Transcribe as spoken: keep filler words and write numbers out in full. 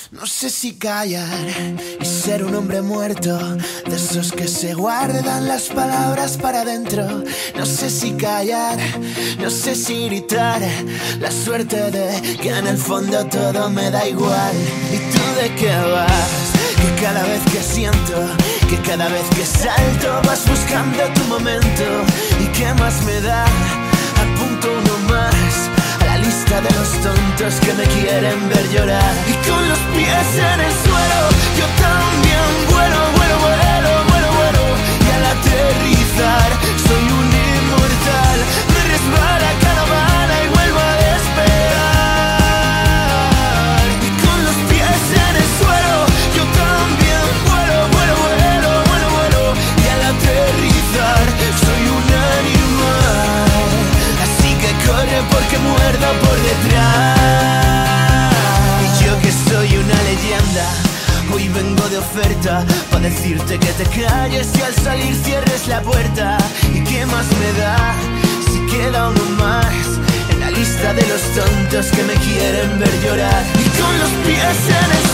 No sé si callar y ser un hombre muerto, de esos que se guardan las palabras para adentro. No sé si callar, no sé si gritar, la suerte de que en el fondo todo me da igual. ¿Y tú de qué vas? Que cada vez que siento, que cada vez que salto vas buscando tu momento. ¿Y qué más me da? Apunto uno más a la lista de los tontos que me quieren ver llorar. Y con los pies en el suelo yo también vuelo, vuelo, vuelo, vuelo, vuelo. Y al aterrizar soy un inmortal. Me resbala cada bala y vuelvo a despegar. Y con los pies en el suelo yo también vuelo, vuelo, vuelo, vuelo, vuelo. Y al aterrizar soy un animal. Así que corre porque muerdo por detrás. Y yo que soy una leyenda, hoy vengo de oferta para decirte que te calles y al salir cierres la puerta. ¿Y qué más me da si queda uno más en la lista de los tontos que me quieren ver llorar? Y con los pies en el